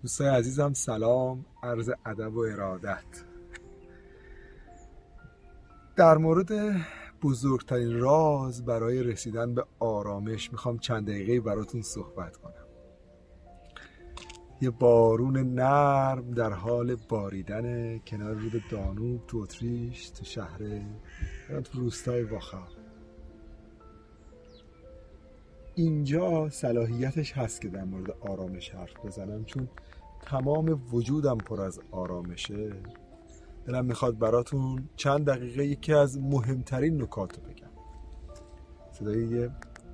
دوستای عزیزم سلام، عرض ادب و ارادت. در مورد بزرگترین راز برای رسیدن به آرامش میخوام چند دقیقه براتون صحبت کنم. یه بارون نرم در حال باریدن کنار رود دانوب تو اتریش، تو شهر تو روستای واخا. اینجا صلاحیتش هست که در مورد آرامش حرف بزنم، چون تمام وجودم پر از آرامشه. دلم میخواد براتون چند دقیقه یکی از مهمترین نکات رو بگم. صدای یه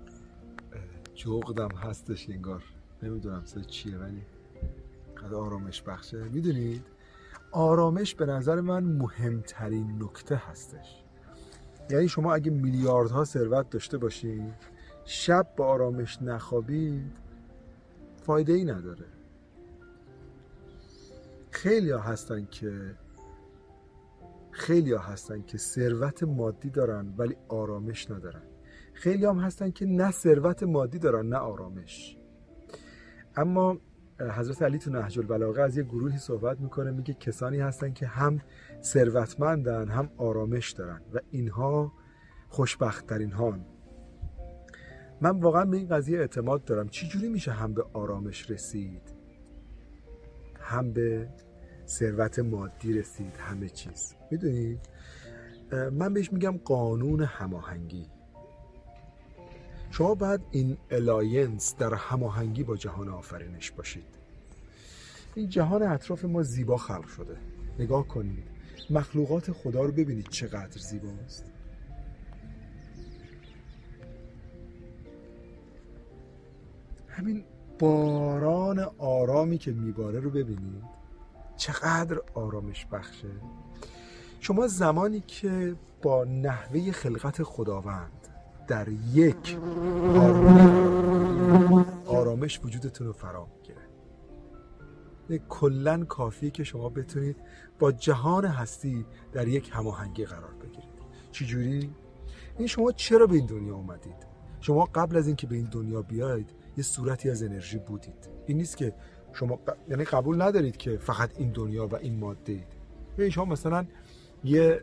جغدم هستش انگار، نمیدونم صدای چیه ولی قد آرامش بخشه. میدونید آرامش به نظر من مهمترین نکته هستش. یعنی شما اگه میلیاردها ثروت داشته باشید، شب با آرامش نخوابید، فایده ای نداره. خیلی ها هستن که ثروت مادی دارن ولی آرامش ندارن. خیلی هم هستن که نه ثروت مادی دارن نه آرامش. اما حضرت علی تو نهج البلاغه از یه گروهی صحبت میکنه، میگه کسانی هستن که هم ثروتمندن هم آرامش دارن و اینها خوشبخت ترین هان. من واقعا به این قضیه اعتماد دارم. چی جوری میشه هم به آرامش رسید، هم به ثروت مادی رسید، همه چیز؟ میدونید من بهش میگم قانون هماهنگی. شما باید این الاینس در هماهنگی با جهان آفرینش باشید. این جهان اطراف ما زیبا خلق شده. نگاه کنید، مخلوقات خدا رو ببینید چقدر زیباست. همین باران آرامی که میباره رو ببینید چقدر آرامش بخشه. شما زمانی که با نحوه خلقت خداوند در یک آرامش وجودتون رو فرا میگیره. کلن کافیه که شما بتونید با جهان هستی در یک هماهنگی قرار بگیرید. چجوری؟ این شما چرا به این دنیا اومدید؟ شما قبل از اینکه به این دنیا بیاید یه صورتی از انرژی بودید. این نیست که شما یعنی قبول ندارید که فقط این دنیا و این ماده اید. یعنی شما مثلا یه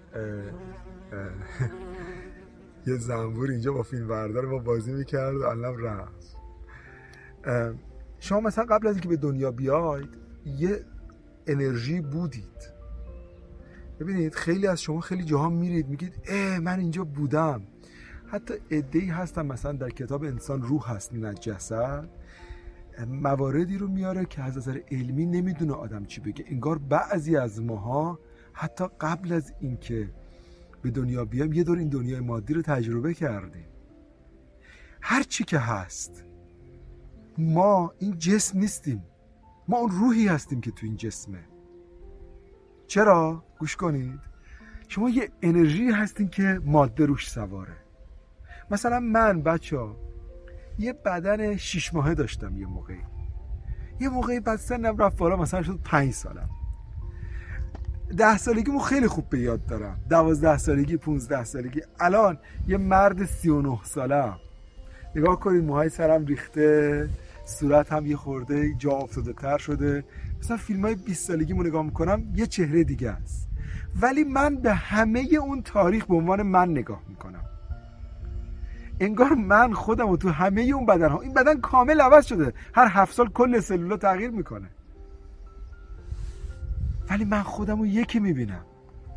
زنبور اینجا با فیلم بردار ما بازی میکرد و الان رفت. شما مثلا قبل از اینکه به دنیا بیاید یه انرژی بودید. ببینید خیلی از شما خیلی جاها میرید میگید من اینجا بودم. حتی عده‌ای هستن مثلا در کتاب انسان روح هست نه جسد، مواردی رو میاره که از نظر علمی نمیدونه آدم چی بگه. انگار بعضی از ماها حتی قبل از اینکه به دنیا بیایم یه دور این دنیای مادی رو تجربه کردیم. هر چی که هست، ما این جسم نیستیم، ما اون روحی هستیم که تو این جسمه. چرا؟ گوش کنید، شما یه انرژی هستین که ماده روش سواره. مثلا من بچه‌ها یه بدن 6 ماهه داشتم یه موقعی بعد سنم رفت بالا، مثلا شد 5 سالم. 10 سالگیمو خیلی خوب به یاد دارم، 12 سالگی، 15 سالگی. الان یه مرد 39 سالم. نگاه کنید موهای سرم ریخته، صورت هم یه خورده جا افتاده تر شده. مثلا فیلمای 20 سالگیمو نگاه میکنم یه چهره دیگه است، ولی من به همه اون تاریخ به عنوان من نگاه میکنم. انگار من خودم و تو همه اون بدن ها، این بدن کامل عوض شده، هر 7 سال کل سلولا تغییر میکنه، ولی من خودم رو یکی میبینم.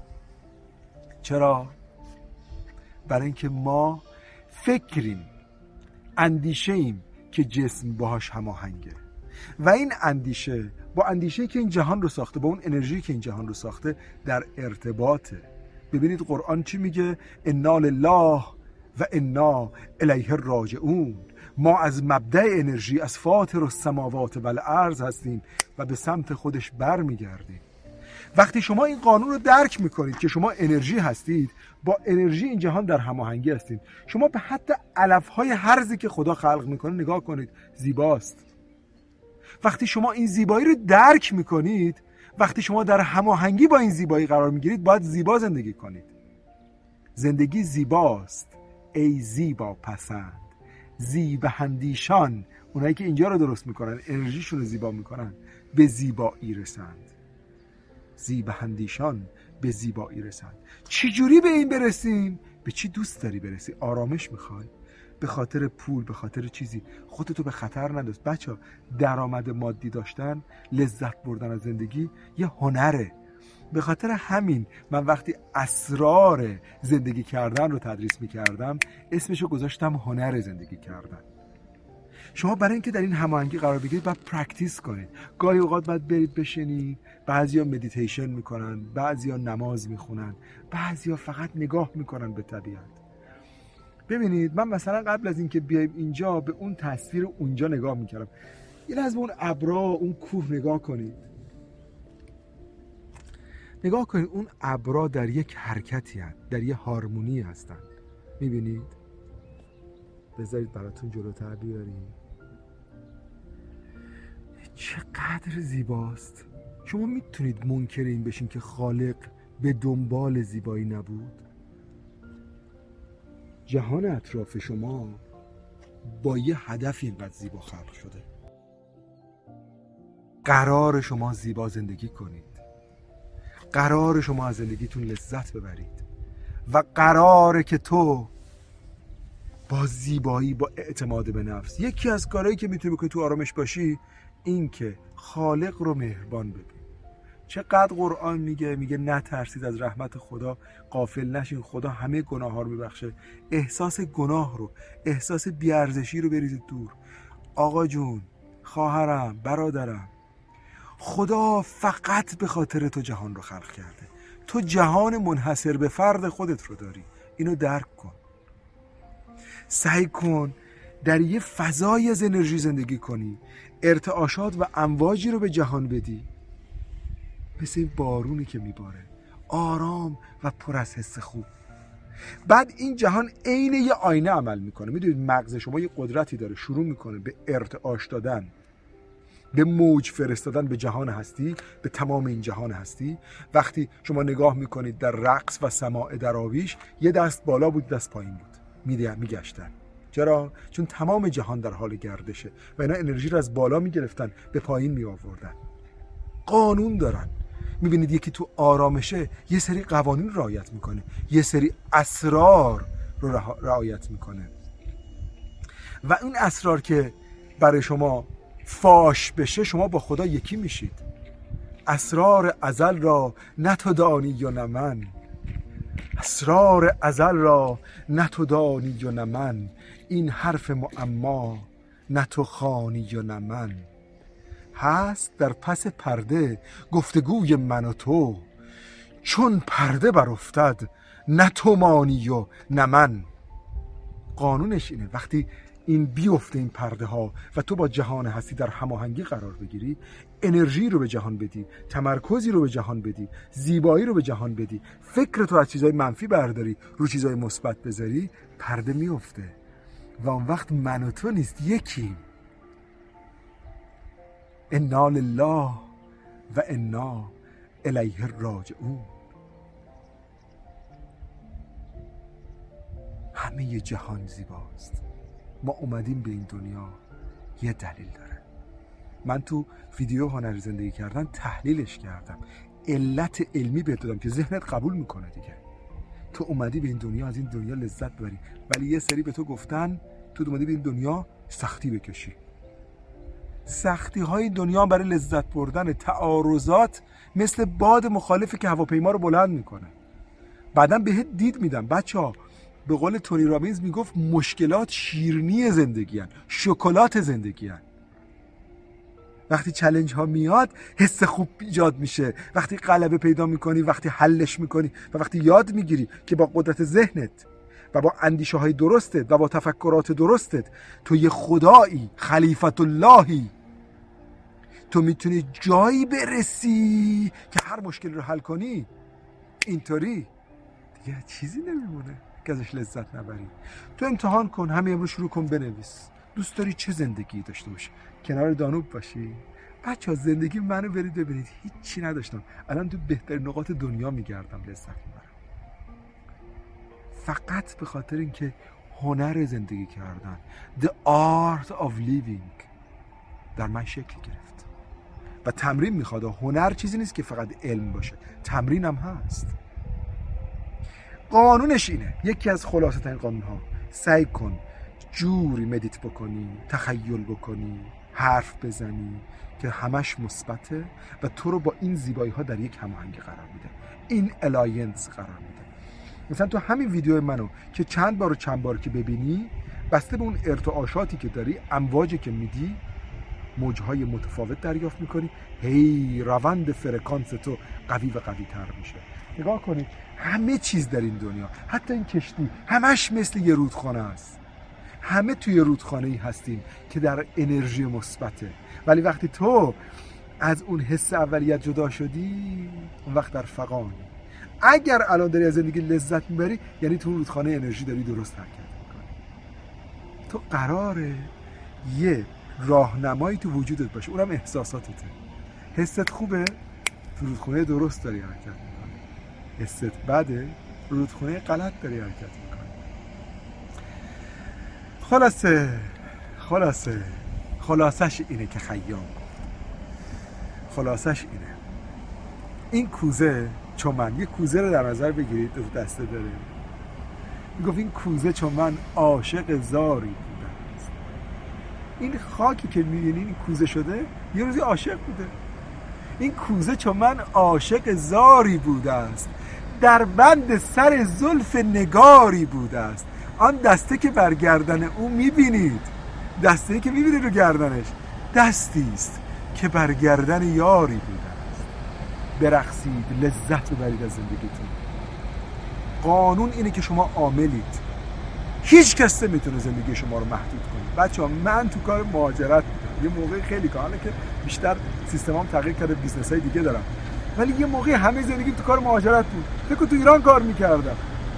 چرا؟ برای اینکه ما فکریم، اندیشه ایم که جسم باهاش هماهنگه و این اندیشه با اندیشه‌ای که این جهان رو ساخته، با اون انرژی که این جهان رو ساخته در ارتباطه. ببینید قرآن چی میگه؟ انا لله و انا الیه راجعون. ما از مبدأ انرژی، از فاطر السماوات و الارض هستیم و به سمت خودش برمیگردیم. وقتی شما این قانون رو درک میکنید که شما انرژی هستید، با انرژی این جهان در هماهنگی هستید. شما به حتی علفهای هرزی که خدا خلق میکنه نگاه کنید، زیباست. وقتی شما این زیبایی رو درک میکنید، وقتی شما در هماهنگی با این زیبایی قرار میگیرید، باید زیبا زندگی کنید. زندگی زیباست ای زیبا پسند، زیبا هندیشان، اونایی که اینجا رو درست میکنن، انرژیشون رو زیبا میکنن، به زیبایی رسند. زیبااندیشان به زیبایی رسند. چی جوری به این برسیم؟ به چی دوست داری برسی؟ آرامش میخوای؟ به خاطر پول، به خاطر چیزی خودتو به خطر ننداز. بچه‌ها، درآمد مادی داشتن، لذت بردن از زندگی یه هنره. به خاطر همین من وقتی اسرار زندگی کردن رو تدریس میکردم اسمشو گذاشتم هنر زندگی کردن. شما برای اینکه در این هماهنگی قرار بگیرید باید پرکتیس کنید. گاهی اوقات باید برید بشینید. بعضیا مدیتیشن میکنن، بعضیا نماز میخونن، بعضیا فقط نگاه میکنن به طبیعت. ببینید، من مثلا قبل از اینکه بیایم اینجا به اون تصویر اونجا نگاه میکردم. یه لحظه به اون ابرا، اون کوه نگاه کنید. نگاه کنید، اون ابرا در یک حرکتی هستند، در یک هارمونی هستند. میبینید؟ بذارید براتون جلوتر بیاریم. چقدر زیباست. شما میتونید منکر این بشین که خالق به دنبال زیبایی نبود؟ جهان اطراف شما با یه هدف اینقدر زیبا خلق شده. قرار شما زیبا زندگی کنید. قرار شما از زندگیتون لذت ببرید و قراره که تو با زیبایی، با اعتماد به نفس، یکی از کارهایی که میتونی بکنی تو آرامش باشی این که خالق رو مهربان ببین. چقدر قرآن میگه نترسید از رحمت خدا، غافل نشین، خدا همه گناه ها رو میبخشه. احساس گناه رو، احساس بیارزشی رو بریزید دور. آقا جون، خواهرم، برادرم، خدا فقط به خاطر تو جهان رو خلق کرده. تو جهان منحصر به فرد خودت رو داری. اینو درک کن. سعی کن در یه فضای از انرژی زندگی کنی، ارتعاشات و امواجی رو به جهان بدی، مثل این بارونی که میباره، آرام و پر از حس خوب. بعد این جهان عین یه آینه عمل میکنه. میدونید مغز شما یه قدرتی داره، شروع میکنه به ارتعاش دادن، به موج فرستادن به جهان هستی، به تمام این جهان هستی. وقتی شما نگاه میکنید در رقص و سماع دراویش، یه دست بالا بود، دست پایین بود، میگشتن. چرا؟ چون تمام جهان در حال گردشه و اینا انرژی رو از بالا میگرفتن به پایین میآوردن. قانون دارن. میبینید یکی تو آرامشه یه سری قوانین رعایت میکنه، یه سری اسرار رو رعایت میکنه و این اسرار که برای شما فاش بشه، شما با خدا یکی میشید. اسرار ازل را نه تو دانی و نه من، اسرار ازل را نه تو دانی و نه من، این حرف معما نه تو خوانی و نه من. هست در پس پرده گفتگوی من و تو، چون پرده برافتد نه تو مانی و نه من. قانونش اینه، وقتی این بیفته این پرده ها و تو با جهان هستی در هماهنگی قرار بگیری، انرژی رو به جهان بدی، تمرکزی رو به جهان بدی، زیبایی رو به جهان بدی، فکرتو از چیزای منفی برداری رو چیزای مثبت بذاری، پرده میفته و اون وقت من و تو نیست، یکی. انا لله و انا الیه راجعون. همه جهان زیباست. ما اومدیم به این دنیا یه دلیل داره. من تو ویدیو هنر زندگی کردن تحلیلش کردم، علت علمی بهت دادم که ذهنت قبول میکنه دیگه. تو اومدی به این دنیا از این دنیا لذت ببری، ولی یه سری به تو گفتن تو اومدی به این دنیا سختی بکشی. سختی های دنیا برای لذت بردن، تعارضات مثل باد مخالفی که هواپیما رو بلند میکنه. بعدم بهت دید میدم بچه‌ها، به قول تونی رابینز میگفت مشکلات شیرینی زندگی هن، شکلات زندگی هن. وقتی چالش ها میاد حس خوب ایجاد میشه، وقتی غلبه پیدا میکنی، وقتی حلش میکنی و وقتی یاد میگیری که با قدرت ذهنت و با اندیشه های درستت و با تفکرات درستت تو یه خدایی، خلیفت اللهی، تو میتونی جایی برسی که هر مشکل رو حل کنی. اینطوری دیگه چیزی نمیمونه که ازش لذت نبری. تو امتحان کن، همین امروز شروع کن بنویس دوست داری چه زندگی داشته باشی. کنار دانوب باشی؟ بچه‌ها زندگی منو برید ببینید، هیچی نداشتم، الان تو بهترین نقاط دنیا میگردم، لذت میبرم، فقط به خاطر اینکه هنر زندگی کردن، the art of living در من شکل گرفت. و تمرین میخواد. هنر چیزی نیست که فقط علم باشه، تمرین هم هست. قانونش اینه، یکی از خلاصه ترین قانون ها، سعی کن جوری مدیت بکنی، تخیل بکنی، حرف بزنی که همش مثبته و تو رو با این زیبایی ها در یک هماهنگی قرار میده، این الاینس قرار میده. مثلا تو همین ویدیو منو که چند بار که ببینی، بسته به اون ارتعاشاتی که داری، امواجی که میدی، موجهای متفاوت دریافت میکنی، هی روند فرکانس تو قوی و قوی تر میشه. نگاه کنید همه چیز در این دنیا، حتی این کشتی، همش مثل یه رودخانه است. همه توی رودخانه‌ای هستیم که در انرژی مثبته، ولی وقتی تو از اون حس اولیت جدا شدی، اون وقت در فقانی. اگر الان داری از زندگی لذت میبری، یعنی تو رودخانه انرژی داری درست حرکت میکنی. تو قراره یه راهنمایی تو وجودت باشه، اونم احساساتته. حست خوبه، تو رودخانه درست داری حرکت میکنی. حست بده، رودخانه غلط داری حرکت میکنی. خلاصش اینه که خیام خلاصش اینه. این کوزه چومن، یه کوزه رو در نظر بگیرید، دو دسته داره. میگفت این کوزه چومن عاشق زاری بوده است. این خاکی که میبینین این کوزه شده، یه روزی عاشق بوده. این کوزه چومن عاشق زاری بوده است، در بند سر زلف نگاری بوده است. آن دسته که بر گردن او میبینید، دسته که میبینید رو گردنش، دستی است که بر گردن یاری بوده است. برقصید، لذت ببرید از زندگیتون. قانون اینه که شما عاملید، هیچ کس نمیتونه زندگی شما رو محدود کنه. بچه‌ها من تو کار مهاجرت بودم، یه موقع خیلی کاره که بیشتر سیستمام تغییر کرده، بیزنس‌های دیگه دارم، ولی یه موقع همه زندگی تو کار مهاجرت بود. فکر تو ایران کار میکردم.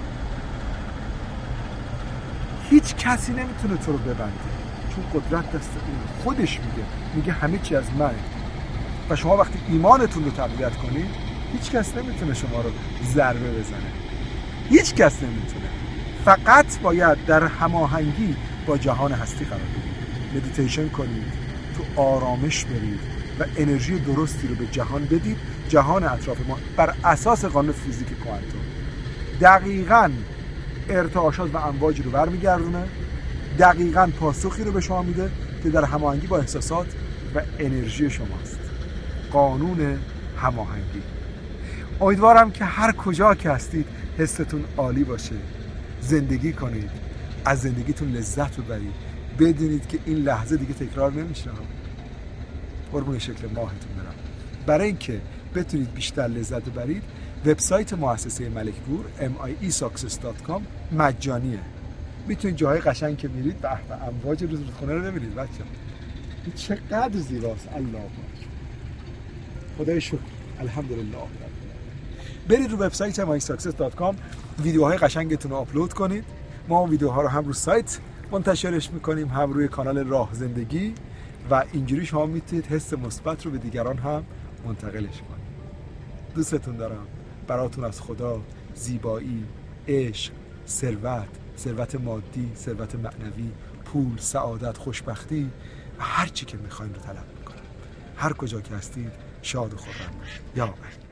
هیچ کسی نمیتونه تو رو ببنده، چون قدرت دست اون. خودش میگه همه چی از منه. و شما وقتی ایمانتون رو تقویت کنید، هیچ کس نمیتونه شما رو ضربه بزنه. هیچ کس نمیتونه. فقط باید در هماهنگی با جهان هستی قرار بگیرید، مدیتیشن کنید، تو آرامش برید و انرژی درستی رو به جهان بدید. جهان اطراف ما بر اساس قانون فیزیک کوانتوم دقیقاً ارتعاشات و امواج رو برمیگردونه، دقیقاً پاسخی رو به شما میده که در هماهنگی با احساسات و انرژی شماست. قانون هماهنگی. امیدوارم که هر کجا که هستید حستون عالی باشه، زندگی کنید، از زندگیتون لذت ببرید، بدونید که این لحظه دیگه تکرار نمیشه. قربون شکل ماهتون برم. برای اینکه بتونید بیشتر لذت ببرید، وبسایت مؤسسه ملک پور MIEsuccess.com مجانیه. میتونید جاهای قشنگ که میرید به امواج رودخانه رو ببینید. بچه‌ها این چقدر زیباست. الله اکبر، خدای شکر، الحمدلله. برید رو وبسایت MIEsuccess.com، ویدیوهای قشنگتون رو آپلود کنید. ما اون ویدیوها رو هم رو سایت منتشرش میکنیم، هم روی کانال راه زندگی، و اینجوری شما میتونید حس مثبت رو به دیگران هم منتقلش کنید. دوستتون دارم. براتون از خدا زیبایی، عشق، ثروت مادی، ثروت معنوی، پول، سعادت، خوشبختی و هر چی که میخواین رو طلب میکنم. هر کجا که هستید شاد و خرم باشید. یا الله.